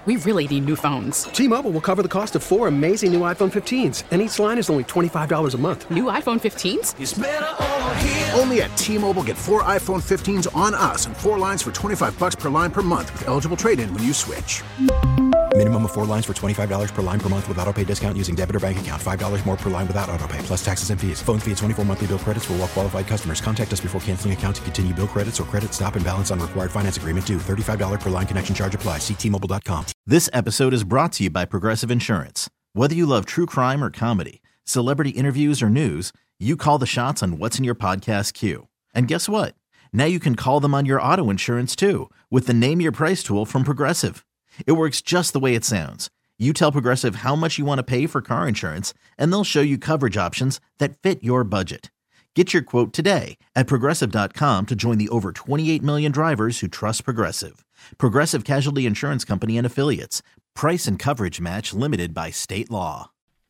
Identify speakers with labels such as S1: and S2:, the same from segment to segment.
S1: We really need new phones.
S2: T-Mobile will cover the cost of 4 amazing new iPhone 15s, and each line is only $25 a month.
S1: New iPhone 15s?
S3: It's better over here.
S4: Only at T-Mobile, get 4 iPhone 15s on us and 4 lines for $25 per line per month with eligible trade-in when you switch.
S5: Minimum of 4 lines for $25 per line per month with autopay discount using debit or bank account. $5 more per line without autopay, plus taxes and fees. Phone fee at 24 monthly bill credits for well-qualified customers. Contact us before canceling account to continue bill credits or credit stop and balance on required finance agreement due. $35 per line connection charge applies. See T-Mobile.com.
S6: This episode is brought to you by Progressive Insurance. Whether you love true crime or comedy, celebrity interviews or news, you call the shots on what's in your podcast queue. And guess what? Now you can call them on your auto insurance too with the Name Your Price tool from Progressive. It works just the way it sounds. You tell Progressive how much you want to pay for car insurance, and they'll show you coverage options that fit your budget. Get your quote today at Progressive.com to join the over 28 million drivers who trust Progressive. Progressive Casualty Insurance Company and Affiliates. Price and coverage match limited by state law.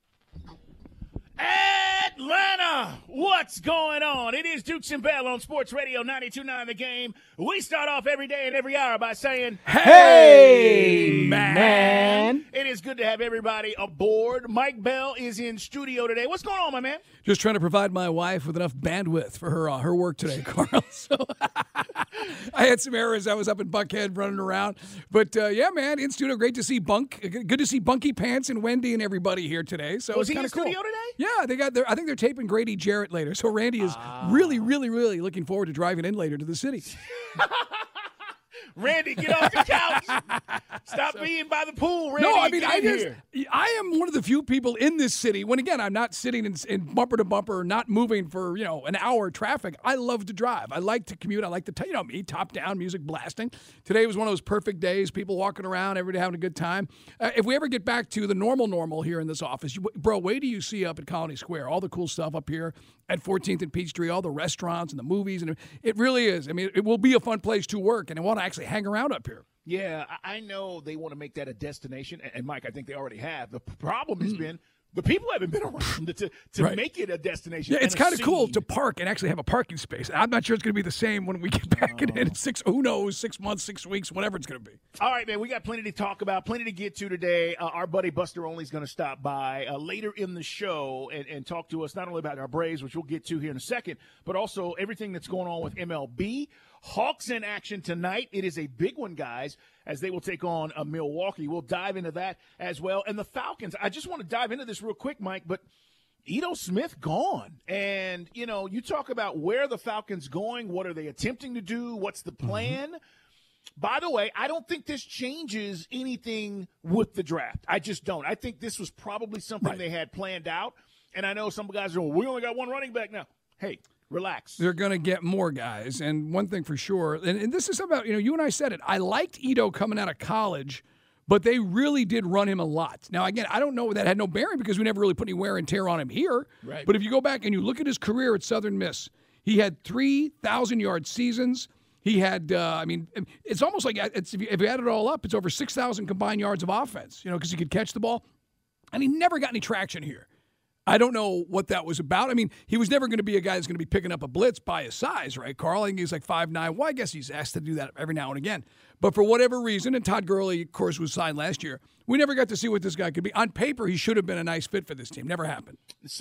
S7: Atlanta, what's going on? It is Dukes and Bell on Sports Radio 92.9 The Game. We start off every day and every hour by saying,
S8: Hey, man.
S7: It is good to have everybody aboard. Mike Bell is in studio today. What's going on, my man?
S8: Just trying to provide my wife with enough bandwidth for her work today, Carl. So I had some errors. I was up in Buckhead running around. But, yeah, man, in studio, great to see Good to see Bunky Pants and Wendy and everybody here today. So
S7: Was
S8: it's
S7: he
S8: kind
S7: in
S8: of cool.
S7: studio today?
S8: Yeah, I think they're taping Grady Jarrett later. So Randy is really, really, really looking forward to driving in later to the city.
S7: Randy, get off the couch. Stop being by the pool, Randy.
S8: No, I mean,
S7: here.
S8: I am one of the few people in this city. When, again, I'm not sitting in bumper to bumper, not moving for, an hour of traffic. I love to drive. I like to commute. I like to, me, top down, music blasting. Today was one of those perfect days, people walking around, everybody having a good time. If we ever get back to the normal here in this office, bro, wait till you see up at Colony Square, all the cool stuff up here at 14th and Peachtree, all the restaurants and the movies. And it really is. I mean, it will be a fun place to work, and I want to actually hang around up here.
S7: Yeah, I know they want to make that a destination, and Mike, I think they already have. The problem has been the people haven't been around to
S8: Right.
S7: make it a destination.
S8: Yeah, it's
S7: and a
S8: kind of cool
S7: scene.
S8: to park and actually have a parking space. I'm not sure it's going to be the same when we get back in 6 months, 6 weeks, whatever it's going to be.
S7: All right, man, we got plenty to talk about, plenty to get to today. Our buddy Buster Olney is going to stop by later in the show and talk to us not only about our Braves, which we'll get to here in a second, but also everything that's going on with MLB. Hawks in action tonight. It is a big one, guys, as they will take on Milwaukee. We'll dive into that as well. And the Falcons, I just want to dive into this real quick, Mike, but Ito Smith gone. And, you talk about where the Falcons going, what are they attempting to do, what's the plan? By the way, I don't think this changes anything with the draft. I just don't. I think this was probably something they had planned out. And I know some guys are, we only got one running back now. Hey, relax.
S8: They're going to get more guys. And one thing for sure, and this is about, you and I said it, I liked Ito coming out of college, but they really did run him a lot. Now, again, I don't know, that had no bearing because we never really put any wear and tear on him here.
S7: Right.
S8: But if you go back and you look at his career at Southern Miss, he had 3,000-yard seasons. He had, it's almost like if you add it all up, it's over 6,000 combined yards of offense, because he could catch the ball. And he never got any traction here. I don't know what that was about. I mean, he was never going to be a guy that's going to be picking up a blitz by his size, right, Carl? I think he's like 5'9". Well, I guess he's asked to do that every now and again. But for whatever reason, and Todd Gurley, of course, was signed last year, we never got to see what this guy could be. On paper, he should have been a nice fit for this team. Never happened.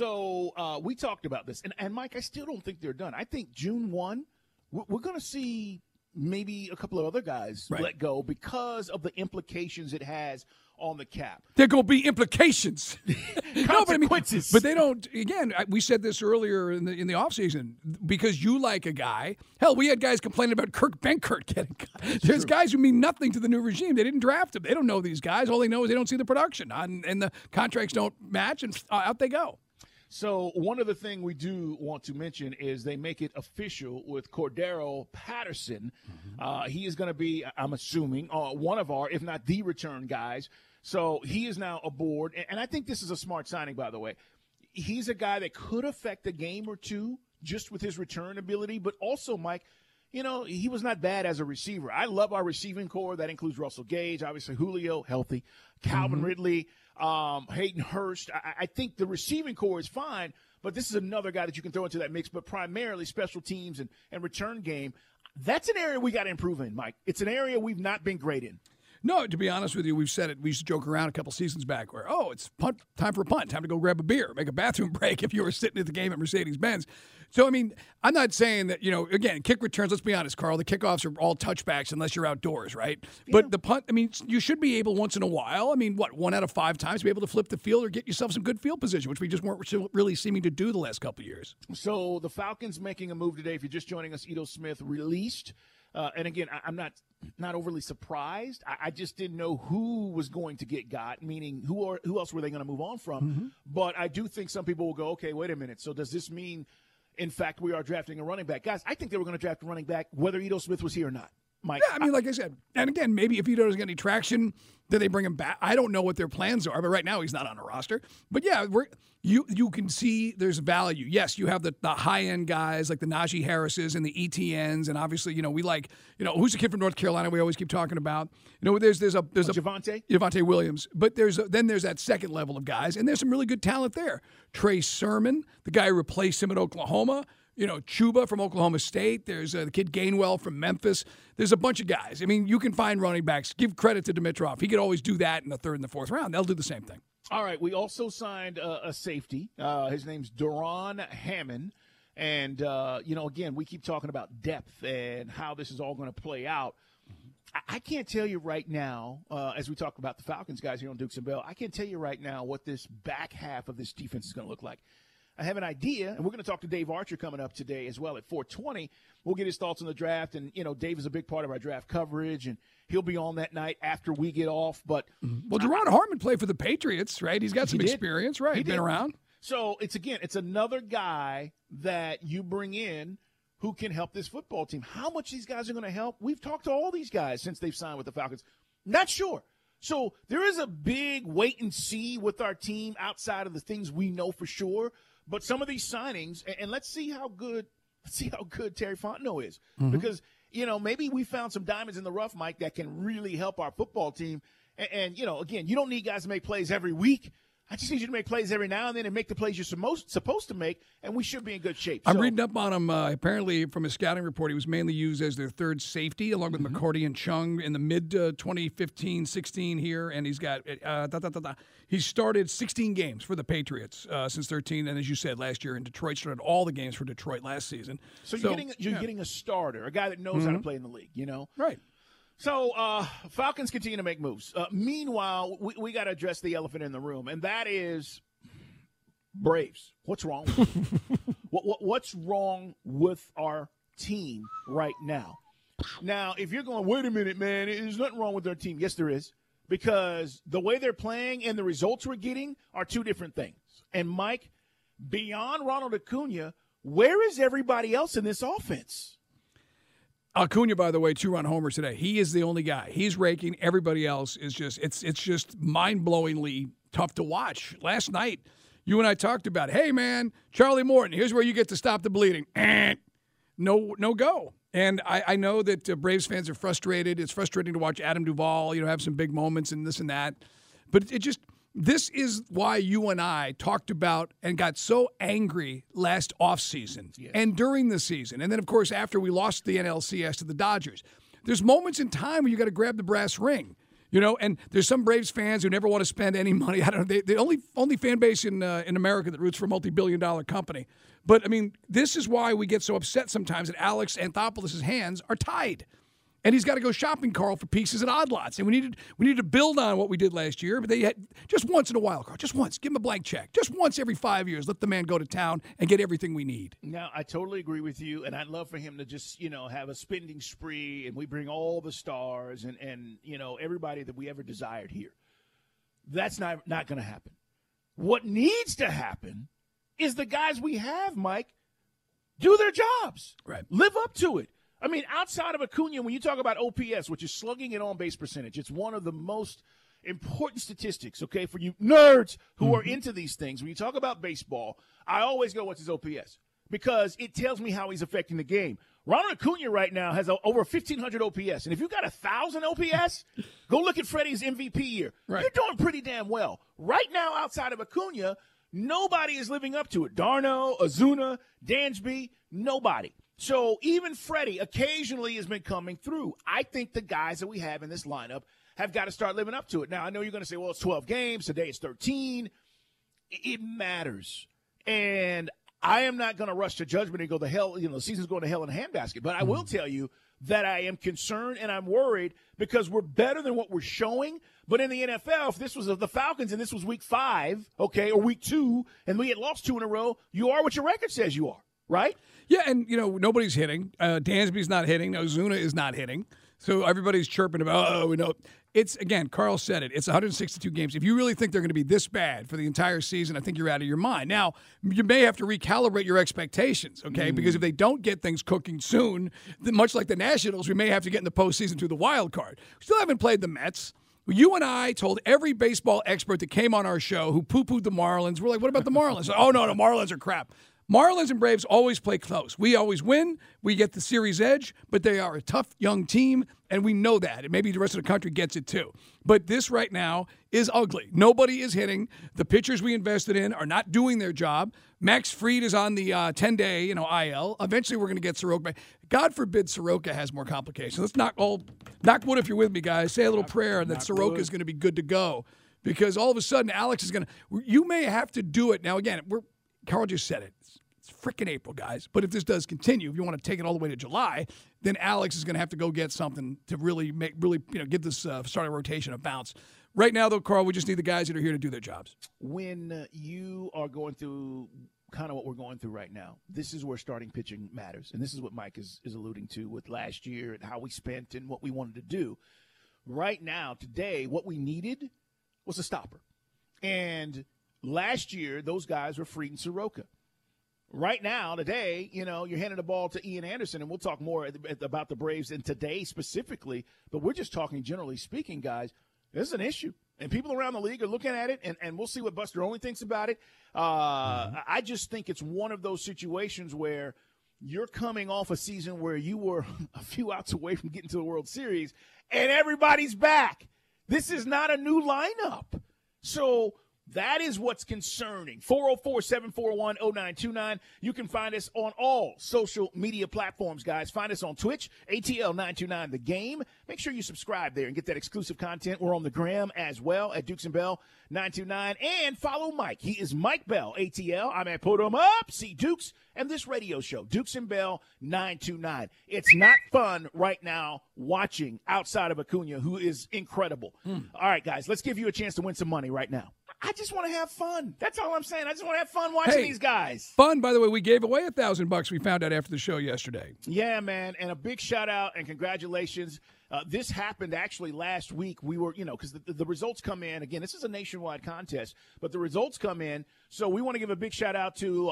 S7: So we talked about this. And Mike, I still don't think they're done. I think June 1, we're going to see maybe a couple of other guys let go because of the implications it has on the cap.
S8: There going to be implications.
S7: Consequences.
S8: But they don't, again, we said this earlier in the offseason, because you like a guy. Hell, we had guys complaining about Kirk Benkert getting guys. There's guys who mean nothing to the new regime. They didn't draft them. They don't know these guys. All they know is they don't see the production, and the contracts don't match, and out they go.
S7: So one other thing we do want to mention is they make it official with Cordero Patterson. He is going to be, I'm assuming, one of our, if not the return guys. So he is now aboard. And I think this is a smart signing, by the way. He's a guy that could affect a game or two just with his return ability. But also, Mike, he was not bad as a receiver. I love our receiving core. That includes Russell Gage, obviously Julio, healthy, Calvin Ridley, Hayden Hurst. I think the receiving core is fine, but this is another guy that you can throw into that mix, but primarily special teams and return game. That's an area we got to improve in, Mike. It's an area we've not been great in.
S8: No, to be honest with you, we've said it. We used to joke around a couple seasons back where, it's time for a punt, time to go grab a beer, make a bathroom break if you were sitting at the game at Mercedes-Benz. So, I mean, I'm not saying that, again, kick returns, let's be honest, Carl, the kickoffs are all touchbacks unless you're outdoors, right? Yeah. But the punt, I mean, you should be able once in a while, 1 out of 5 times, to be able to flip the field or get yourself some good field position, which we just weren't really seeming to do the last couple of years.
S7: So the Falcons making a move today. If you're just joining us, Ito Smith released. And again, I'm not overly surprised. I just didn't know who was going to get got, meaning who else were they going to move on from. Mm-hmm. But I do think some people will go, okay, wait a minute. So does this mean, in fact, we are drafting a running back? Guys, I think they were going to draft a running back whether Ito Smith was here or not. Mike.
S8: Yeah, like I said, and again, maybe if Ito doesn't get any traction, then they bring him back. I don't know what their plans are, but right now he's not on a roster. But yeah, you can see there's value. Yes, you have the high-end guys like the Najee Harrises and the ETNs, and obviously, we like, who's the kid from North Carolina we always keep talking about? There's a Javonte Williams, but there's that second level of guys, and there's some really good talent there. Trey Sermon, the guy who replaced him at Oklahoma. Chuba from Oklahoma State. There's the kid Gainwell from Memphis. There's a bunch of guys. You can find running backs. Give credit to Dimitroff. He could always do that in the 3rd and the 4th round. They'll do the same thing.
S7: All right. We also signed a safety. His name's Duron Hammond. And, again, we keep talking about depth and how this is all going to play out. I can't tell you right now, as we talk about the Falcons guys here on Dukes and Bell, I can't tell you right now what this back half of this defense is going to look like. I have an idea, and we're going to talk to Dave Archer coming up today as well at 4:20. We'll get his thoughts on the draft, and, Dave is a big part of our draft coverage, and he'll be on that night after we get off. But
S8: well, Gerard Harmon played for the Patriots, right? He's got some experience, right? He's been around.
S7: So it's another guy that you bring in who can help this football team. How much these guys are going to help? We've talked to all these guys since they've signed with the Falcons. Not sure. So there is a big wait and see with our team outside of the things we know for sure. But some of these signings, and let's see how good Terry Fontenot is. Mm-hmm. Because, maybe we found some diamonds in the rough, Mike, that can really help our football team. And again, you don't need guys to make plays every week. I just need you to make plays every now and then and make the plays you're supposed to make, and we should be in good shape.
S8: I'm reading up on him. Apparently, from his scouting report, he was mainly used as their 3rd safety, along with McCourty and Chung in the mid-2015-16 here, and he's got he started 16 games for the Patriots since 13, and as you said, last year in Detroit, started all the games for Detroit last season.
S7: So you're getting a starter, a guy that knows how to play in the league,
S8: Right.
S7: So Falcons continue to make moves. Meanwhile, we got to address the elephant in the room, and that is Braves. What's wrong? What's wrong with our team right now? Now, if you're going, wait a minute, man, there's nothing wrong with our team. Yes, there is, because the way they're playing and the results we're getting are two different things. And, Mike, beyond Ronald Acuna, where is everybody else in this offense?
S8: Acuna, by the way, 2-run homer today. He is the only guy. He's raking. Everybody else is just it's just mind-blowingly tough to watch. Last night, you and I talked about, hey, man, Charlie Morton, here's where you get to stop the bleeding. No go. And I know that Braves fans are frustrated. It's frustrating to watch Adam Duvall, have some big moments and this and that. But this is why you and I talked about and got so angry last offseason and during the season. And then, of course, after we lost the NLCS to the Dodgers. There's moments in time where you got to grab the brass ring, and there's some Braves fans who never want to spend any money. I don't know. The only fan base in America that roots for a multi-billion-dollar company. But, this is why we get so upset sometimes that Alex Anthopoulos' hands are tied. And he's got to go shopping, Carl, for pieces at odd lots. And we needed to build on what we did last year. But they had just once in a while, Carl, just once. Give him a blank check. Just once every 5 years. Let the man go to town and get everything we need.
S7: Now, I totally agree with you. And I'd love for him to just, have a spending spree. And we bring all the stars and everybody that we ever desired here. That's not going to happen. What needs to happen is the guys we have, Mike, do their jobs.
S8: Right.
S7: Live up to it. Outside of Acuna, when you talk about OPS, which is slugging and on-base percentage, it's one of the most important statistics, okay, for you nerds who are into these things. When you talk about baseball, I always go, what's his OPS? Because it tells me how he's affecting the game. Ronald Acuna right now has over 1,500 OPS. And if you got 1,000 OPS, go look at Freddie's MVP year. Right. You're doing pretty damn well. Right now, outside of Acuna, nobody is living up to it. Darno, Ozuna, Dansby, nobody. So even Freddie occasionally has been coming through. I think the guys that we have in this lineup have got to start living up to it. Now, I know you're going to say, well, it's 12 games. Today it's 13. It matters. And I am not going to rush to judgment and go, the season's going to hell in a handbasket. But I will tell you that I am concerned and I'm worried because we're better than what we're showing. But in the NFL, if this was the Falcons and this was week 5, okay, or week 2, and we had lost 2 in a row, you are what your record says you are, right?
S8: Yeah, and, nobody's hitting. Dansby's not hitting. Ozuna is not hitting. So everybody's chirping about, we know. It's, again, Carl said it. It's 162 games. If you really think they're going to be this bad for the entire season, I think you're out of your mind. Now, you may have to recalibrate your expectations, okay? Because if they don't get things cooking soon, then much like the Nationals, we may have to get in the postseason through the wild card. We still haven't played the Mets. You and I told every baseball expert that came on our show who poo-pooed the Marlins, we're like, what about the Marlins? Oh, no, the Marlins are crap. Marlins and Braves always play close. We always win. We get the series edge, but they are a tough young team, and we know that. And maybe the rest of the country gets it too. But this right now is ugly. Nobody is hitting. The pitchers we invested in are not doing their job. Max Fried is on the 10-day, IL. Eventually we're going to get Soroka back. God forbid Soroka has more complications. Let's knock wood if you're with me, guys. Say a little prayer that Soroka is going to be good to go. Because all of a sudden Alex is going to – you may have to do it. Now, again, Carl just said it. It's freaking April, guys. But if this does continue, if you want to take it all the way to July, then Alex is going to have to go get something to really give this starting rotation a bounce. Right now, though, Carl, we just need the guys that are here to do their jobs.
S7: When you are going through kind of what we're going through right now, this is where starting pitching matters. And this is what Mike is alluding to with last year and how we spent and what we wanted to do. Right now, today, what we needed was a stopper. And last year, those guys were Fried and Soroka. Right now, today, you're handing the ball to Ian Anderson, and we'll talk more about the Braves and today specifically, but we're just talking generally speaking, guys. This is an issue, and people around the league are looking at it, and we'll see what Buster Olney thinks about it. I just think it's one of those situations where you're coming off a season where you were a few outs away from getting to the World Series, and everybody's back. This is not a new lineup. So that is what's concerning. 404-741-0929. You can find us on all social media platforms, guys. Find us on Twitch, ATL929 The Game. Make sure you subscribe there and get that exclusive content. We're on the gram as well at Dukes and Bell 929. And follow Mike. He is Mike Bell, ATL. I'm at Put 'em Up, see Dukes, and this radio show, Dukes and Bell 929. It's not fun right now watching outside of Acuna, who is incredible. All right, guys, let's give you a chance to win some money right now. I just want to have fun. That's all I'm saying. I just want to have fun watching these guys.
S8: Fun, by the way, we gave away $1,000 we found out after the show yesterday.
S7: Yeah, man, and a big shout-out and congratulations. This happened actually last week. We were, because the results come in. Again, this is a nationwide contest, but the results come in. So we want to give a big shout-out to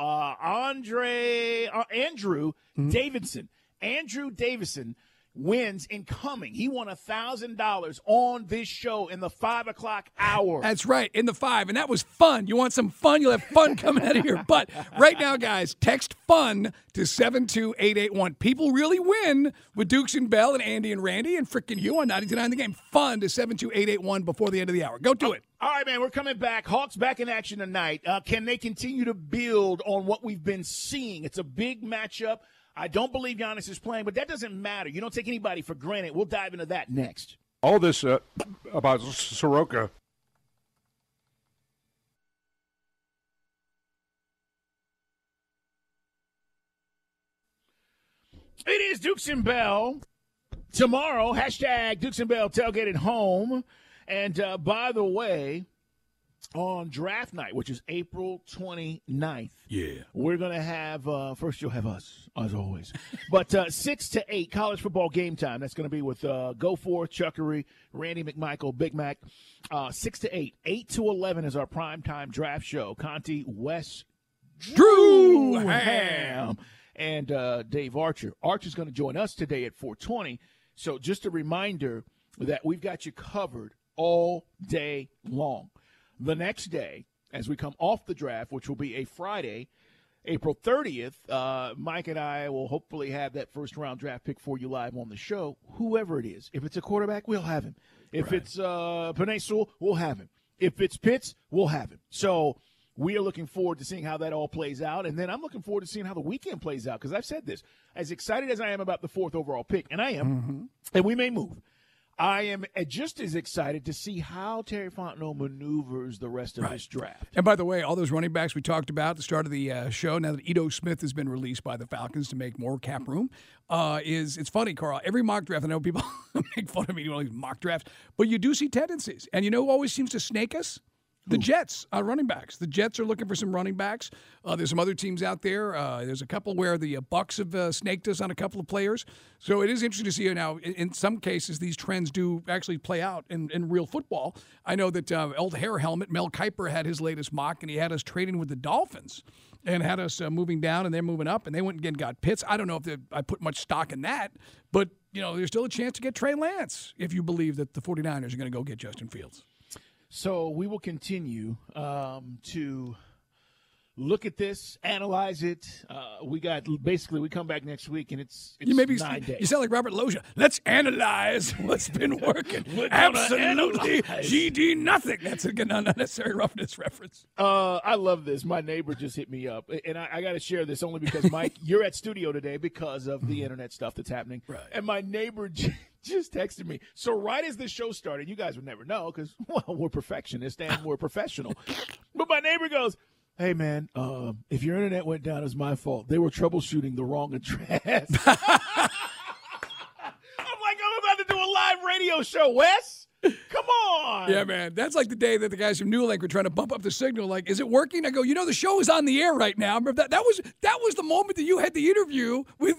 S7: Andrew Davidson. Andrew Davidson wins incoming. He won $1,000 on this show in the 5 o'clock hour.
S8: That's right, in the 5, and that was fun. You want some fun? You'll have fun coming out of your butt. Right now, guys, text FUN to 72881. People really win with Dukes and Bell and Andy and Randy and frickin' you on 99 The Game. FUN to 72881 before the end of the hour. Go do it.
S7: All right, man, we're coming back. Hawks back in action tonight. Can they continue to build on what we've been seeing? It's a big matchup. I don't believe Giannis is playing, but that doesn't matter. You don't take anybody for granted. We'll dive into that next.
S3: All this about Soroka.
S7: It is Dukes and Bell. Tomorrow, hashtag Dukes and Bell tailgate at home. And by the way, on draft night, which is April 29th.
S8: Yeah.
S7: We're going to have, first you'll have us, as always. But 6 to 8, college football game time. That's going to be with Go Forth, Chuckery, Randy McMichael, Big Mac. 6 to 8. 8 to 11 is our primetime draft show. Conti, Wes, Drew Ham, and Dave Archer. Archer's going to join us today at 4:20. So just a reminder that we've got you covered all day long. The next day, as we come off the draft, which will be a Friday, April 30th, Mike and I will hopefully have that first-round draft pick for you live on the show, whoever it is. If it's a quarterback, we'll have him. If it's Penei Sewell, we'll have him. If it's Pitts, we'll have him. So we are looking forward to seeing how that all plays out, and then I'm looking forward to seeing how the weekend plays out, because I've said this. As excited as I am about the 4th overall pick, and I am, and we may move, I am just as excited to see how Terry Fontenot maneuvers the rest of this draft.
S8: And by the way, all those running backs we talked about at the start of the show, now that Ito Smith has been released by the Falcons to make more cap room, it's funny, Carl. Every mock draft, I know people make fun of me doing all these mock drafts, but you do see tendencies. And you know who always seems to snake us? The Jets are running backs. The Jets are looking for some running backs. There's some other teams out there. There's a couple where the Bucks have snaked us on a couple of players. So it is interesting to see now. In some cases, these trends do actually play out in real football. I know that old hair helmet Mel Kiper had his latest mock, and he had us trading with the Dolphins and had us moving down, and they're moving up, and they went and got Pitts. I don't know if I put much stock in that, but there's still a chance to get Trey Lance if you believe that the 49ers are going to go get Justin Fields.
S7: So we will continue to look at this, analyze it. We come back next week, and it's 9 days.
S8: You sound like Robert Loggia. Let's analyze what's been working. Absolutely, GD nothing. That's an unnecessary roughness reference.
S7: I love this. My neighbor just hit me up, and I got to share this only because, Mike, you're at studio today because of the internet stuff that's happening.
S8: Right.
S7: And my neighbor just texted me. So right as the show started, you guys would never know because, well, we're perfectionists and we're professional. But my neighbor goes, "Hey, man, if your internet went down, it's my fault. They were troubleshooting the wrong address." I'm about to do a live radio show, Wes. Come on.
S8: Yeah, man. That's like the day that the guys from New Link were trying to bump up the signal. Like, is it working? I go, the show is on the air right now. Remember that was the moment that you had the interview with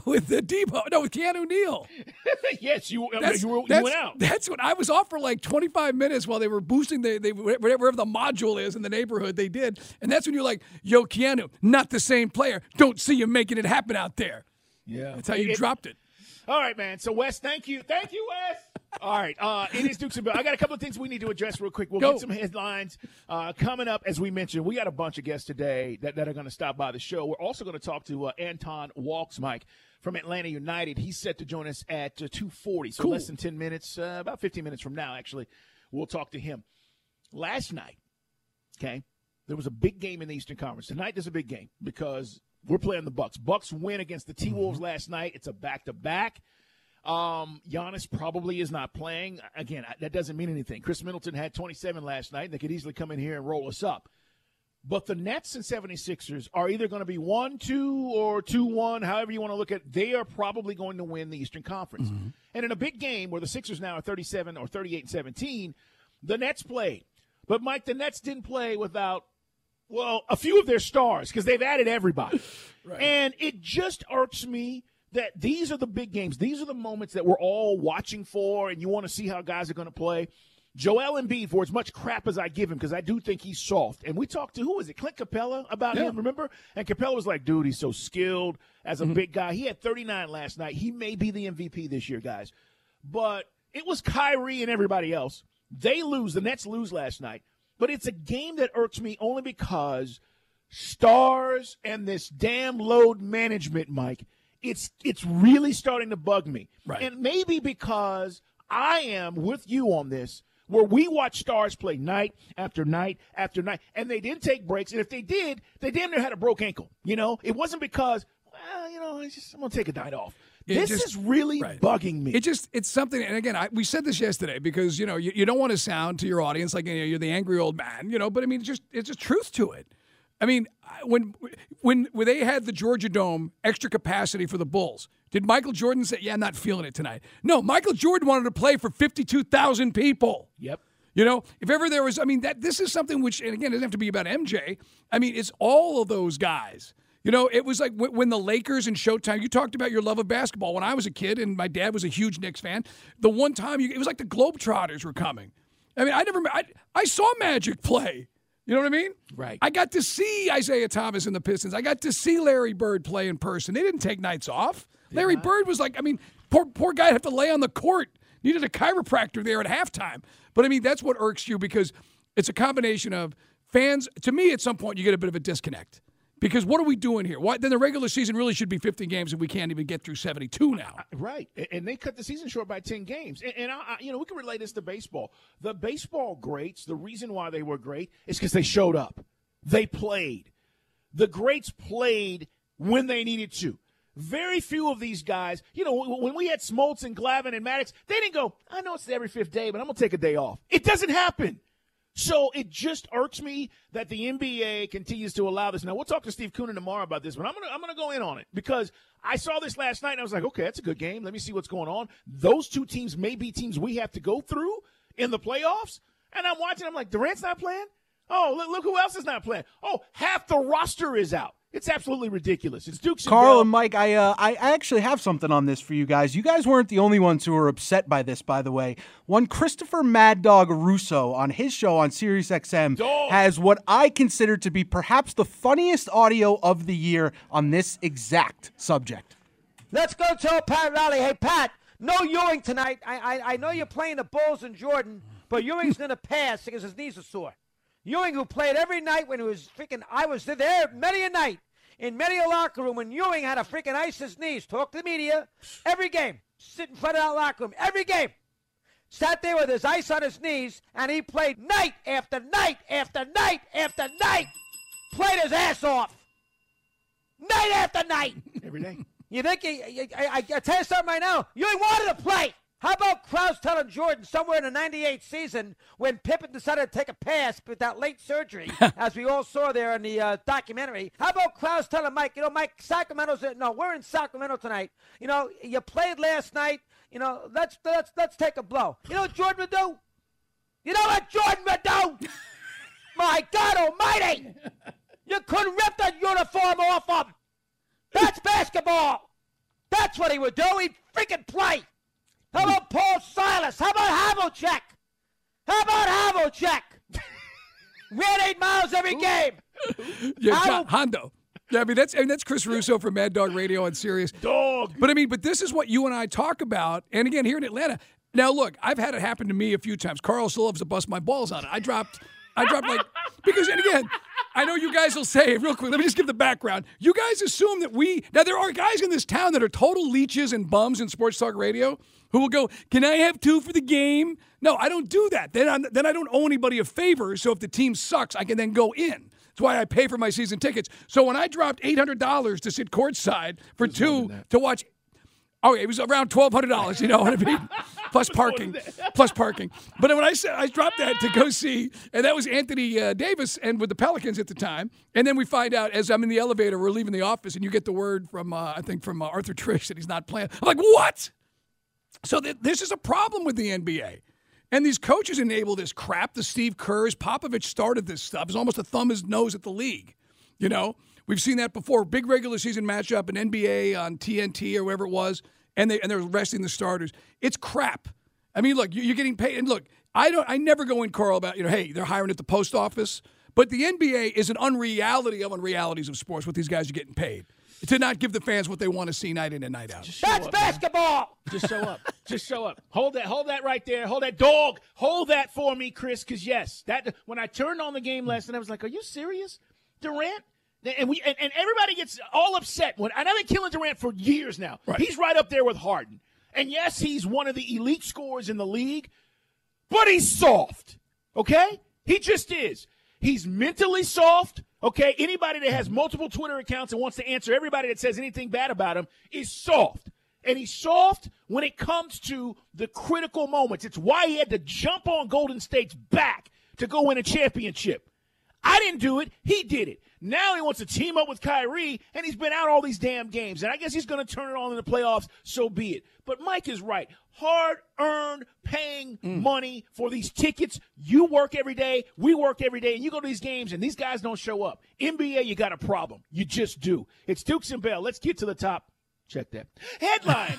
S8: Keanu Neal.
S7: Yes, you went out.
S8: That's when I was off for like 25 minutes while they were boosting wherever the module is in the neighborhood. They did, and that's when you're like, "Yo, Keanu, not the same player. Don't see you making it happen out there."
S7: Yeah,
S8: that's how you dropped it.
S7: All right, man. So, Wes, thank you, Wes. All right, it is Dukes and Bill. I got a couple of things we need to address real quick. We'll get some headlines coming up. As we mentioned, we got a bunch of guests today that are going to stop by the show. We're also going to talk to Anton Walkes, Mike, from Atlanta United. He's set to join us at 2:40, so less than 10 minutes, about 15 minutes from now, actually. We'll talk to him. Last night, okay, there was a big game in the Eastern Conference. Tonight there's a big game because we're playing the Bucks. Bucks win against the T-Wolves last night. It's a back-to-back. Giannis probably is not playing. Again, that doesn't mean anything. Chris Middleton had 27 last night, and they could easily come in here and roll us up. But the Nets and 76ers are either going to be 1-2 or 2-1, however you want to look at it. They are probably going to win the Eastern Conference. Mm-hmm. And in a big game where the Sixers now are 37 or 38-17, the Nets played. But, Mike, the Nets didn't play without, well, a few of their stars because they've added everybody. Right. And it just irks me that these are the big games. These are the moments that we're all watching for, and you want to see how guys are going to play. Joel Embiid, for as much crap as I give him, because I do think he's soft. And we talked to, who was it, Clint Capella about him, remember? And Capella was like, dude, he's so skilled as a big guy. He had 39 last night. He may be the MVP this year, guys. But it was Kyrie and everybody else. They lose. The Nets lose last night. But it's a game that irks me only because stars and this damn load management, Mike, it's really starting to bug me.
S8: Right.
S7: And maybe because I am with you on this, where we watch stars play night after night after night, and they didn't take breaks. And if they did, they damn near had a broke ankle. It wasn't because, I'm going to take a night off. This is really bugging me.
S8: It's something, and again, we said this yesterday because, you don't want to sound to your audience like you're the angry old man, but I mean, it's just truth to it. I mean, when they had the Georgia Dome extra capacity for the Bulls, did Michael Jordan say, "Yeah, I'm not feeling it tonight"? No, Michael Jordan wanted to play for 52,000 people.
S7: Yep.
S8: If ever there was, this is something which, and again, it doesn't have to be about MJ. It's all of those guys. It was like when the Lakers and Showtime, you talked about your love of basketball. When I was a kid and my dad was a huge Knicks fan, the one time it was like the Globetrotters were coming. I saw Magic play. You know what I mean?
S7: Right.
S8: I got to see Isaiah Thomas and the Pistons. I got to see Larry Bird play in person. They didn't take nights off. Larry Bird was like, poor guy had to lay on the court. Needed a chiropractor there at halftime. But, that's what irks you because it's a combination of fans. To me, at some point, you get a bit of a disconnect. Because what are we doing here? Then the regular season really should be 15 games and we can't even get through 72 now.
S7: Right. And they cut the season short by 10 games. And we can relate this to baseball. The baseball greats, the reason why they were great is because they showed up. They played. The greats played when they needed to. Very few of these guys, when we had Smoltz and Glavine and Maddox, they didn't go, I know it's every fifth day, but I'm going to take a day off. It doesn't happen. So it just irks me that the NBA continues to allow this. Now, we'll talk to Steve Koonin tomorrow about this, but I'm gonna go in on it because I saw this last night and I was like, okay, that's a good game. Let me see what's going on. Those two teams may be teams we have to go through in the playoffs. And I'm watching, I'm like, Durant's not playing? Oh, look who else is not playing. Oh, half the roster is out. It's absolutely ridiculous. It's Dukes and
S9: Carl
S7: Bell.
S9: and Mike, I actually have something on this for you guys. You guys weren't the only ones who were upset by this, by the way. One Christopher Mad Dog Russo on his show on SiriusXM has what I consider to be perhaps the funniest audio of the year on this exact subject.
S10: Let's go tell Pat Riley, hey, Pat, no Ewing tonight. I know you're playing the Bulls and Jordan, but Ewing's going to pass because his knees are sore. Ewing, who played every night when he was freaking, I was there many a night in many a locker room when Ewing had to freaking ice his knees. Talk to the media every game. Sit in front of that locker room every game. Sat there with his ice on his knees, and he played night after night after night after night. Played his ass off. Night after night.
S7: Every day.
S10: You think, I tell you something right now, Ewing wanted to play. How about Krause telling Jordan somewhere in the 98 season when Pippen decided to take a pass with that late surgery, as we all saw there in the documentary, how about Krause telling Mike, Mike, we're in Sacramento tonight. You played last night. Let's take a blow. You know what Jordan would do? My God almighty! You couldn't rip that uniform off him. That's basketball. That's what he would do. He'd freaking play. How about Paul Silas? How about Havlicek? Ran 8 miles every game.
S8: Yeah, Hondo. Yeah, I mean that's Chris Russo from Mad Dog Radio on Sirius.
S7: Dog.
S8: But this is what you and I talk about. And again, here in Atlanta. Now, look, I've had it happen to me a few times. Carl still loves to bust my balls on it. I dropped because, and again, I know you guys will say, real quick, let me just give the background. You guys assume that now there are guys in this town that are total leeches and bums in sports talk radio who will go, can I have 2 for the game? No, I don't do that. Then I don't owe anybody a favor, so if the team sucks, I can then go in. That's why I pay for my season tickets. So when I dropped $800 to sit courtside for 2 to watch, it was around $1,200, you know what I mean? Plus parking. But when I said I dropped that to go see, and that was Anthony Davis and with the Pelicans at the time. And then we find out as I'm in the elevator, we're leaving the office, and you get the word from, from Arthur Trish that he's not playing. I'm like, what? So this is a problem with the NBA. And these coaches enable this crap. The Steve Kerrs, Popovich started this stuff. It's almost a thumb his nose at the league, We've seen that before. Big regular season matchup in NBA on TNT or wherever it was, and they're resting the starters. It's crap. I mean, look, you're getting paid. And look, I never go in, Carl, about, hey, they're hiring at the post office. But the NBA is an unreality of unrealities of sports, what these guys are getting paid. To not give the fans what they want to see night in and night out.
S10: That's basketball.
S7: Just show up. Just show up. Hold that right there. Hold that dog. Hold that for me, Chris, because, yes, when I turned on the game last night, I was like, are you serious? Durant? And everybody gets all upset. And I've been killing Durant for years now. Right. He's right up there with Harden. And, yes, he's one of the elite scorers in the league, but he's soft, okay? He just is. He's mentally soft, okay? Anybody that has multiple Twitter accounts and wants to answer everybody that says anything bad about him is soft. And he's soft when it comes to the critical moments. It's why he had to jump on Golden State's back to go win a championship. I didn't do it. He did it. Now he wants to team up with Kyrie, and he's been out all these damn games. And I guess he's going to turn it on in the playoffs, so be it. But Mike is right. Hard-earned paying money for these tickets. You work every day. We work every day. And you go to these games, and these guys don't show up. NBA, you got a problem. You just do. It's Dukes and Bell. Let's get to the top. Check that. Headlines.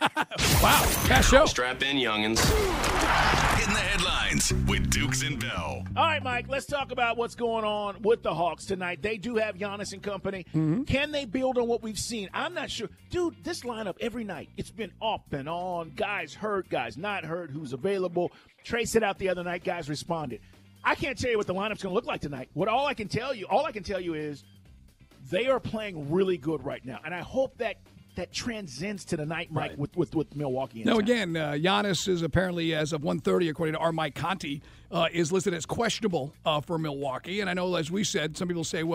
S8: Wow. Cash show.
S11: Strap in, youngins. Hitting the headlines with Dukes and Bell.
S7: All right, Mike, let's talk about what's going on with the Hawks tonight. They do have Giannis and company. Mm-hmm. Can they build on what we've seen? I'm not sure. Dude, this lineup every night, it's been off and on. Guys hurt, guys not hurt, who's available. Trey said out the other night, guys responded. I can't tell you what the lineup's going to look like tonight. All I can tell you is they are playing really good right now. And I hope that transcends to the night, Mike, right, with Milwaukee.
S8: Now, again, Giannis is apparently, as of 1:30, according to our Mike Conti, is listed as questionable for Milwaukee. And I know, as we said, some people say, well,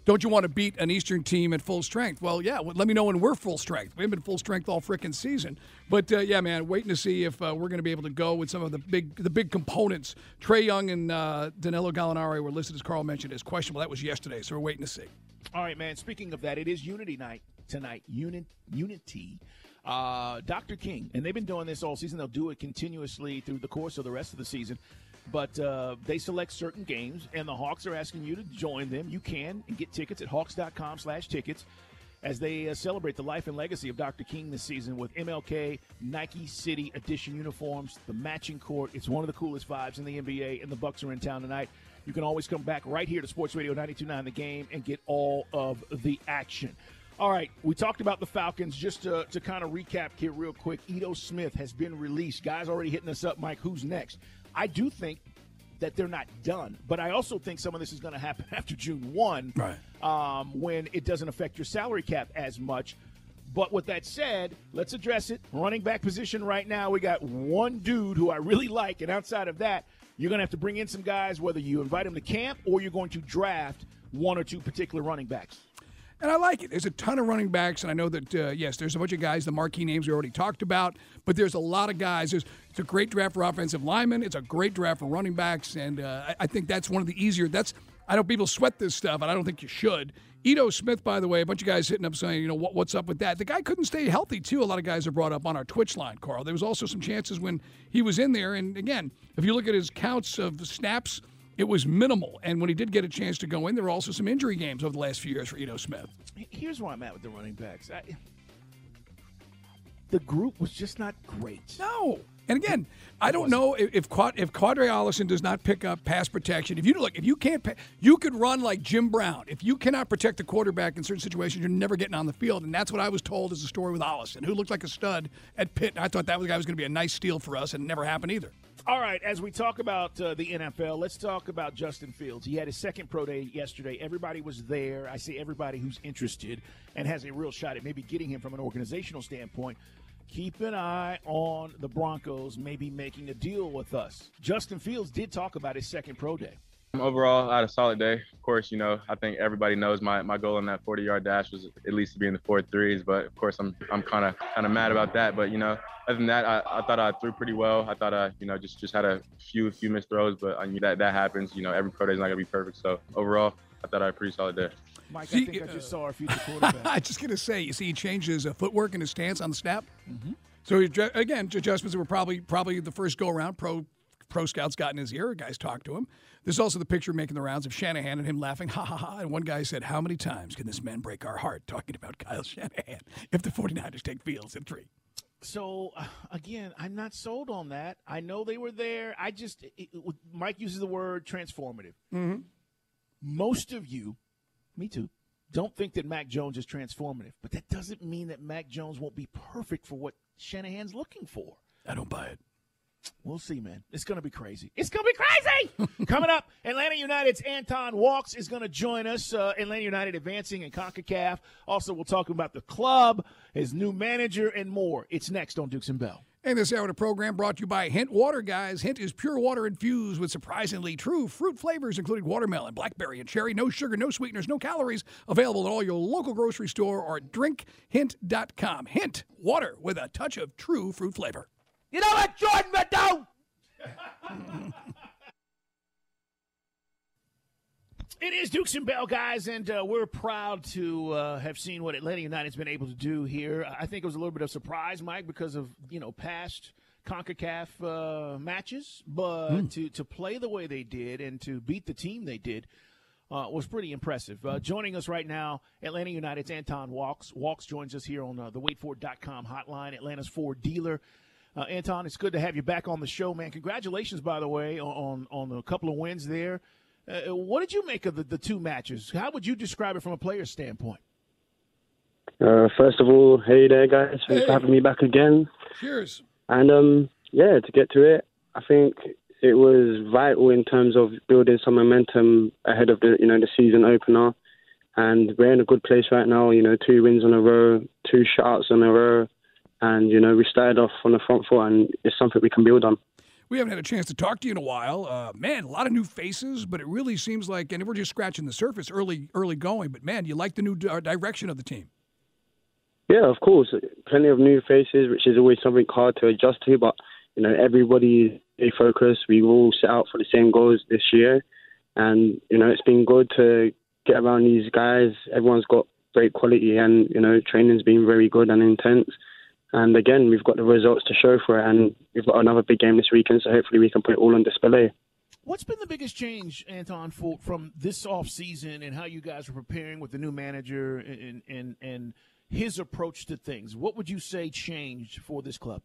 S8: don't you want to beat an Eastern team at full strength? Well, yeah, let me know when we're full strength. We haven't been full strength all frickin' season. But, yeah, man, waiting to see if we're going to be able to go with some of the big components. Trae Young and Danilo Gallinari were listed, as Carl mentioned, as questionable. That was yesterday, so we're waiting to see.
S7: All right, man, speaking of that, it is Unity night tonight. Unity. Dr. King, and they've been doing this all season. They'll do it continuously through the course of the rest of the season. But they select certain games, and the Hawks are asking you to join them. You can and get tickets at hawks.com/tickets as they celebrate the life and legacy of Dr. King this season with MLK Nike City Edition uniforms, the matching court. It's one of the coolest vibes in the NBA, and the Bucks are in town tonight. You can always come back right here to Sports Radio 92.9 The Game and get all of the action. All right, we talked about the Falcons. Just to kind of recap here real quick, Ito Smith has been released. Guys already hitting us up, Mike, who's next? I do think that they're not done, but I also think some of this is going to happen after June 1 when it doesn't affect your salary cap as much. But with that said, let's address it. Running back position right now, we got one dude who I really like, and outside of that, you're going to have to bring in some guys, whether you invite them to camp or you're going to draft one or two particular running backs.
S8: And I like it. There's a ton of running backs, and I know that, yes, there's a bunch of guys, the marquee names we already talked about, but there's a lot of guys. It's a great draft for offensive linemen. It's a great draft for running backs, and I think that's one of the easier. I know people sweat this stuff, and I don't think you should. Ito Smith, by the way, a bunch of guys hitting up saying, what's up with that? The guy couldn't stay healthy, too. A lot of guys are brought up on our Twitch line, Carl. There was also some chances when he was in there, and again, if you look at his counts of the snaps, it was minimal. And when he did get a chance to go in, there were also some injury games over the last few years for Ito Smith.
S7: Here's where I'm at with the running backs. The group was just not great.
S8: No. And again, I don't know if Quadre Allison does not pick up pass protection. If you can't, you could run like Jim Brown. If you cannot protect the quarterback in certain situations, you're never getting on the field. And that's what I was told is the story with Allison, who looked like a stud at Pitt. And I thought that guy was going to be a nice steal for us, and it never happened either.
S7: All right, as we talk about the NFL, let's talk about Justin Fields. He had his second pro day yesterday. Everybody was there. I say everybody who's interested and has a real shot at maybe getting him from an organizational standpoint. Keep an eye on the Broncos maybe making a deal with us. Justin Fields did talk about his second pro day.
S12: Overall, I had a solid day. Of course, I think everybody knows my goal on that 40-yard dash was at least to be in the 4.3s. But of course, I'm kind of mad about that. But other than that, I thought I threw pretty well. I thought I just had a few missed throws, but I knew that happens. Every pro day is not gonna be perfect. So overall, I thought I had a pretty solid day.
S7: Mike, I think I just saw our future quarterback.
S8: I was just gonna say, you see, he changed his footwork and his stance on the snap.
S7: Mm-hmm.
S8: So again, adjustments that were probably the first go around. Pro scouts got in his ear. Guys talked to him. There's also the picture making the rounds of Shanahan and him laughing, ha, ha, ha. And one guy said, how many times can this man break our heart? Talking about Kyle Shanahan if the 49ers take Fields in 3.
S7: So, again, I'm not sold on that. I know they were there. Mike uses the word transformative.
S8: Mm-hmm.
S7: Most of you, me too, don't think that Mac Jones is transformative. But that doesn't mean that Mac Jones won't be perfect for what Shanahan's looking for.
S8: I don't buy it.
S7: We'll see, man. It's going to be crazy. It's going to be crazy! Coming up, Atlanta United's Anton Walkes is going to join us. Atlanta United advancing in CONCACAF. Also, we'll talk about the club, his new manager, and more. It's next on Dukes and Bell.
S8: And this hour of the program brought to you by Hint Water, guys. Hint is pure water infused with surprisingly true fruit flavors, including watermelon, blackberry, and cherry. No sugar, no sweeteners, no calories. Available at all your local grocery store or at drinkhint.com. Hint, water with a touch of true fruit flavor.
S10: You know what Jordan would do?
S7: It is Dukes and Bell, guys, and we're proud to have seen what Atlanta United's been able to do here. I think it was a little bit of surprise, Mike, because of past CONCACAF matches, but to play the way they did and to beat the team they did was pretty impressive. Joining us right now, Atlanta United's Anton Walkes. Walkes joins us here on the WaitFord.com hotline, Atlanta's Ford dealer. Anton, it's good to have you back on the show, man. Congratulations, by the way, on a couple of wins there. What did you make of the two matches? How would you describe it from a player's standpoint?
S13: First of all, hey there, guys. Thanks for having me back again.
S8: Cheers.
S13: And, to get to it, I think it was vital in terms of building some momentum ahead of the season opener. And we're in a good place right now, 2 wins in a row, 2 shutouts in a row. And, we started off on the front foot, and it's something we can build on.
S8: We haven't had a chance to talk to you in a while. Man, a lot of new faces, but it really seems like, and we're just scratching the surface early going, but man, you like the new direction of the team.
S13: Yeah, of course. Plenty of new faces, which is always something hard to adjust to, but, everybody is focused. We all set out for the same goals this year. And, it's been good to get around these guys. Everyone's got great quality and, training's been very good and intense. And again, we've got the results to show for it, and we've got another big game this weekend, so hopefully we can put it all on display.
S7: What's been the biggest change, Anton, from this offseason and how you guys are preparing with the new manager and his approach to things? What would you say changed for this club?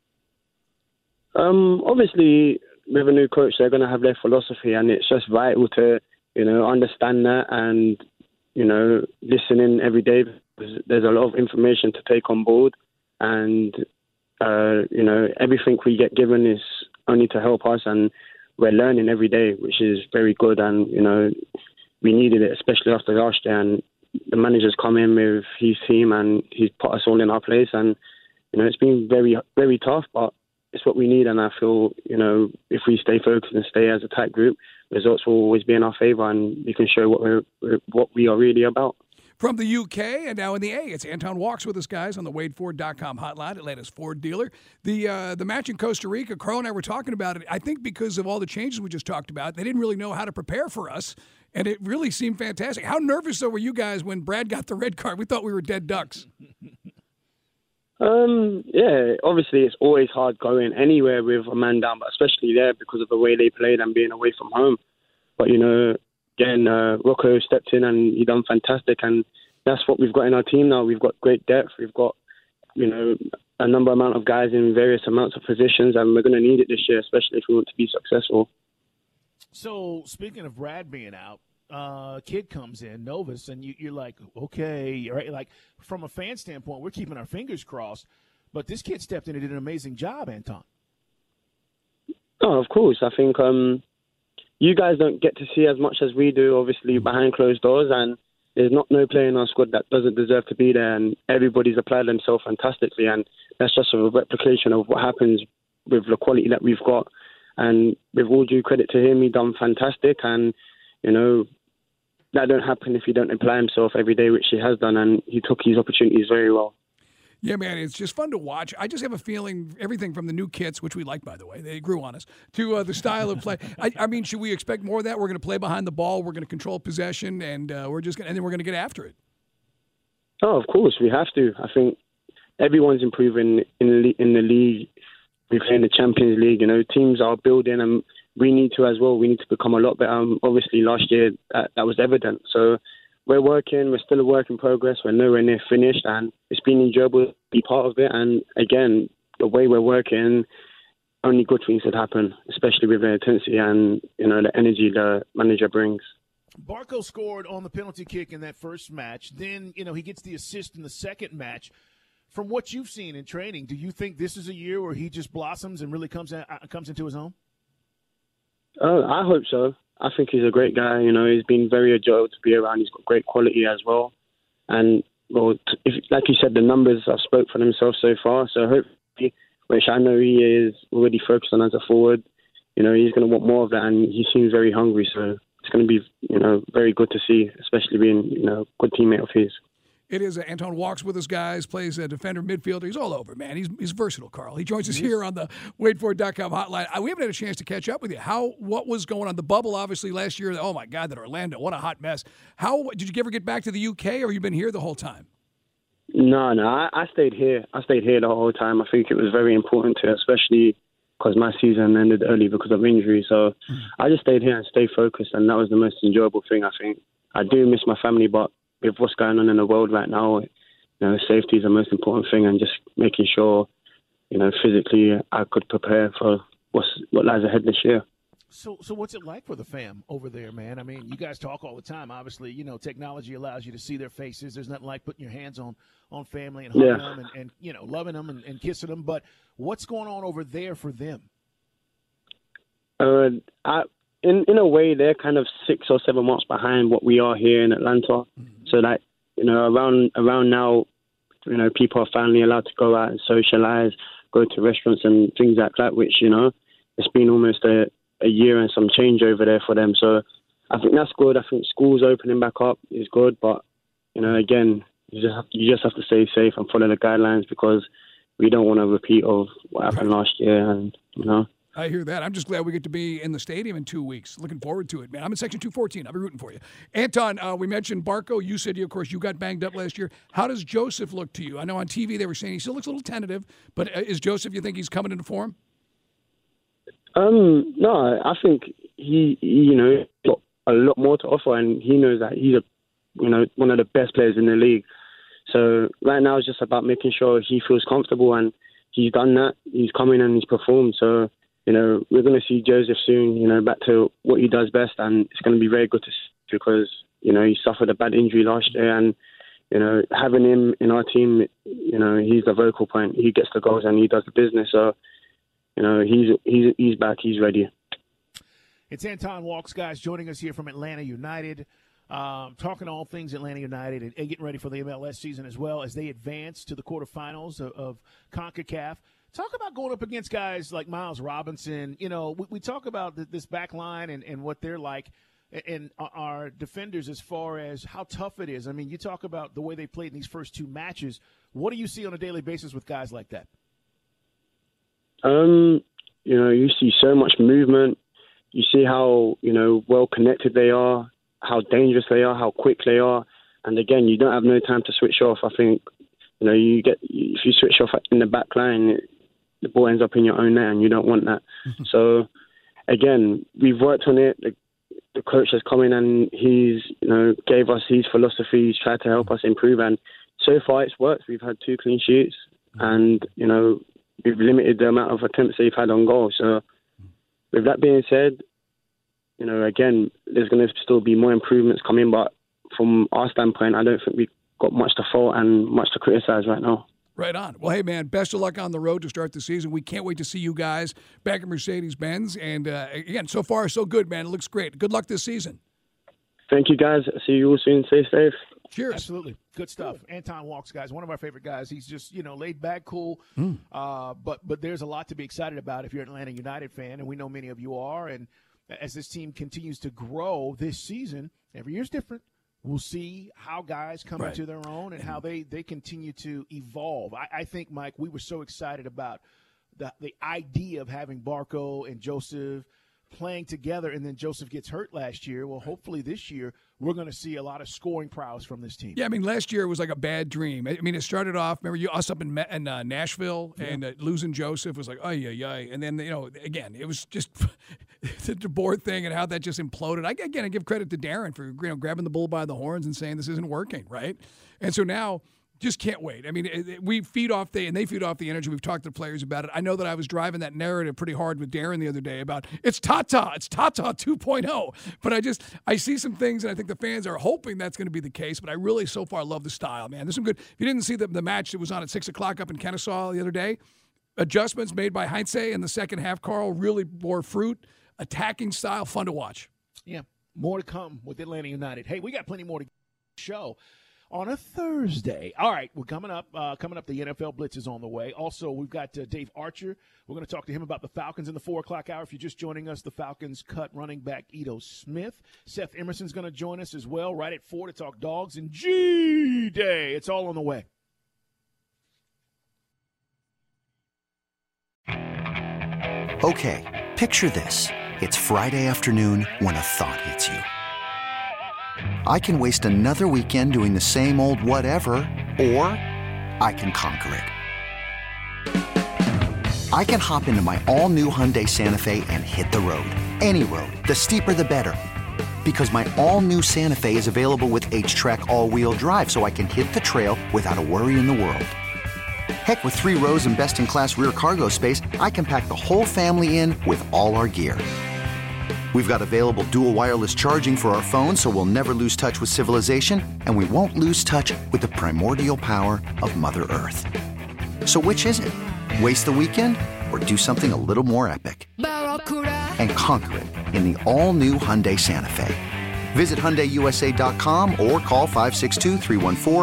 S13: Obviously, with a new coach, they're going to have their philosophy, and it's just vital to, understand that and, listen in every day, because there's a lot of information to take on board. And, everything we get given is only to help us, and we're learning every day, which is very good. And, we needed it, especially after last year. And the manager's come in with his team, and he's put us all in our place. And, it's been very, very tough, but it's what we need. And I feel, if we stay focused and stay as a tight group, results will always be in our favour, and we can show what we are really about.
S8: From the UK and now in the A, it's Anton Walks with us, guys, on the WadeFord.com hotline, Atlanta's Ford dealer. The match in Costa Rica, Carl and I were talking about it. I think because of all the changes we just talked about, they didn't really know how to prepare for us, and it really seemed fantastic. How nervous, though, were you guys when Brad got the red card? We thought we were dead ducks.
S13: Yeah, obviously it's always hard going anywhere with a man down, but especially there because of the way they played and being away from home. But, again, Rocco stepped in and he done fantastic, and that's what we've got in our team now. We've got great depth. We've got, a amount of guys in various amounts of positions, and we're going to need it this year, especially if we want to be successful.
S7: So, speaking of Brad being out, kid comes in, Novus, and you're like, okay, right? Like, from a fan standpoint, we're keeping our fingers crossed, but this kid stepped in and did an amazing job, Anton.
S13: Oh, of course. I think you guys don't get to see as much as we do, obviously, behind closed doors, and there's no player in our squad that doesn't deserve to be there, and everybody's applied themselves fantastically, and that's just a replication of what happens with the quality that we've got. And with all due credit to him, he done fantastic, and, that don't happen if he don't apply himself every day, which he has done, and he took his opportunities very well.
S8: Yeah, man, it's just fun to watch. I just have a feeling everything from the new kits, which we like, by the way, they grew on us, to the style of play. I mean, should we expect more of that? We're going to play behind the ball. We're going to control possession, and then we're going to get after it.
S13: Oh, of course, we have to. I think everyone's improving in the league. We play in the Champions League. Teams are building, and we need to as well. We need to become a lot better. Obviously, last year that was evident. So we're working. We're still a work in progress. We're nowhere near finished, and it's been enjoyable to be part of it. And again, the way we're working, only good things could happen, especially with the intensity and the energy the manager brings.
S7: Barco scored on the penalty kick in that first match. Then he gets the assist in the second match. From what you've seen in training, do you think this is a year where he just blossoms and really comes into his own?
S13: I hope so. I think he's a great guy. He's been very enjoyable to be around. He's got great quality as well. And, like you said, the numbers have spoke for themselves so far. So hopefully, which I know he is already focused on as a forward, he's going to want more of that. And he seems very hungry. So it's going to be, very good to see, especially being, a good teammate of his.
S8: It is Anton Walks with us, guys, plays a defender, midfielder. He's all over, man. He's versatile, Carl. He joins us here on the WadeFord.com hotline. We haven't had a chance to catch up with you. What was going on? The bubble, obviously, last year. Oh, my God, that Orlando. What a hot mess. Did you ever get back to the UK, or have you been here the whole time?
S13: No. I stayed here. I stayed here the whole time. I think it was very important to, especially because my season ended early because of injury. So I just stayed here and stayed focused, and that was the most enjoyable thing, I think. I do miss my family, but with what's going on in the world right now, safety is the most important thing, and just making sure, physically I could prepare for what lies ahead this year.
S7: So what's it like for the fam over there, man? I mean, you guys talk all the time. Obviously, technology allows you to see their faces. There's nothing like putting your hands on family and hugging them and loving them and kissing them. But what's going on over there for them?
S13: In a way, they're kind of 6 or 7 months behind what we are here in Atlanta. So that, around now, people are finally allowed to go out and socialize, go to restaurants and things like that, which, it's been almost a year and some change over there for them. So I think that's good. I think schools opening back up is good, but again, you just have to stay safe and follow the guidelines because we don't want a repeat of what happened last year. And
S8: I hear that. I'm just glad we get to be in the stadium in 2 weeks. Looking forward to it, man. I'm in Section 214. I'll be rooting for you. Anton, we mentioned Barco. You said, of course, you got banged up last year. How does Joseph look to you? I know on TV they were saying he still looks a little tentative, but is Joseph, you think he's coming into form?
S13: No, I think he got a lot more to offer, and he knows that he's one of the best players in the league. So right now it's just about making sure he feels comfortable, and he's done that. He's come in and he's performed. So, we're going to see Joseph soon, back to what he does best, and it's going to be very good to see because, he suffered a bad injury last year, and, having him in our team, he's the vocal point. He gets the goals and he does the business. So, he's back. He's ready.
S7: It's Anton Walkes, guys, joining us here from Atlanta United. Talking all things Atlanta United and getting ready for the MLS season as well as they advance to the quarterfinals of CONCACAF. Talk about going up against guys like Miles Robinson. We talk about this back line and what they're like and our defenders as far as how tough it is. I mean, you talk about the way they played in these first two matches. What do you see on a daily basis with guys like that? You see so much movement. You see how, well connected they are, how dangerous they are, how quick they are. And again, you don't have no time to switch off. I think, if you switch off in the back line, the ball ends up in your own net and you don't want that. So again, we've worked on it. The coach has come in and he's, gave us his philosophy. He's tried to help us improve. And so far it's worked. We've had 2 clean sheets and, we've limited the amount of attempts that we've had on goal. So with that being said, again, there's going to still be more improvements coming, but from our standpoint, I don't think we've got much to fault and much to criticize right now.
S8: Right on. Well, hey, man, best of luck on the road to start the season. We can't wait to see you guys back at Mercedes-Benz. And, again, so far, so good, man. It looks great. Good luck this season.
S13: Thank you, guys. See you all soon. Stay safe.
S8: Cheers.
S7: Absolutely. Good stuff. Anton Walkes, guys, one of our favorite guys. He's just, laid back, cool. But there's a lot to be excited about if you're an Atlanta United fan, and we know many of you are. And as this team continues to grow this season, every year's different. We'll see how guys come into their own and how they continue to evolve. I think, Mike, we were so excited about the idea of having Barco and Joseph playing together, and then Joseph gets hurt last year. Well, hopefully this year we're going to see a lot of scoring prowess from this team.
S8: Yeah, I mean, last year it was like a bad dream. I mean, it started off, remember us up in Nashville, and losing Joseph was like, ay. And then, again, it was just the DeBoer thing and how that just imploded. I give credit to Darren for grabbing the bull by the horns and saying this isn't working, right? And so now just can't wait. I mean, we feed off and they feed off the energy. We've talked to the players about it. I know that I was driving that narrative pretty hard with Darren the other day about it's Tata 2.0. But I see some things, and I think the fans are hoping that's going to be the case. But I really so far love the style, man. There's some good. If you didn't see the match that was on at 6 o'clock up in Kennesaw the other day, adjustments made by Heinze in the second half, Carl, really bore fruit. Attacking style, fun to watch.
S7: Yeah, more to come with Atlanta United. Hey, we got plenty more to show on a Thursday. All right, we're coming up. The NFL Blitz is on the way. Also, we've got Dave Archer. We're going to talk to him about the Falcons in the 4 o'clock hour. If you're just joining us, the Falcons cut running back Ito Smith. Seth Emerson's going to join us as well right at 4 to talk Dogs and G-Day. It's all on the way.
S14: Okay, picture this. It's Friday afternoon when a thought hits you. I can waste another weekend doing the same old whatever, or I can conquer it. I can hop into my all-new Hyundai Santa Fe and hit the road. Any road. The steeper, the better. Because my all-new Santa Fe is available with H-Track all-wheel drive, so I can hit the trail without a worry in the world. Heck, with 3 rows and best-in-class rear cargo space, I can pack the whole family in with all our gear. We've got available dual wireless charging for our phones, so we'll never lose touch with civilization, and we won't lose touch with the primordial power of Mother Earth. So which is it? Waste the weekend or do something a little more epic? And conquer it in the all-new Hyundai Santa Fe. Visit HyundaiUSA.com or call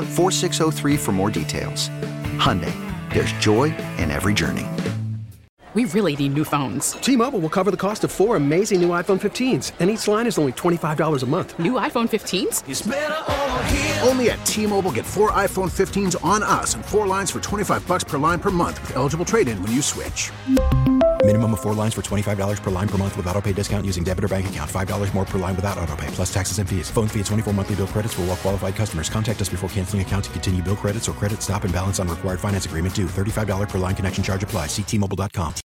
S14: 562-314-4603 for more details. Hyundai, there's joy in every journey.
S1: We really need new phones.
S2: T-Mobile will cover the cost of 4 amazing new iPhone 15s, and each line is only $25 a month.
S1: New iPhone 15s?
S4: It's better over here. Only at T-Mobile, get 4 iPhone 15s on us and 4 lines for $25 per line per month with eligible trade-in when you switch.
S5: Minimum of 4 lines for $25 per line per month with autopay discount using debit or bank account. $5 more per line without autopay, plus taxes and fees. Phone fee at 24 monthly bill credits for well-qualified customers. Contact us before canceling account to continue bill credits or credit stop and balance on required finance agreement due. $35 per line connection charge applies. See T-Mobile.com.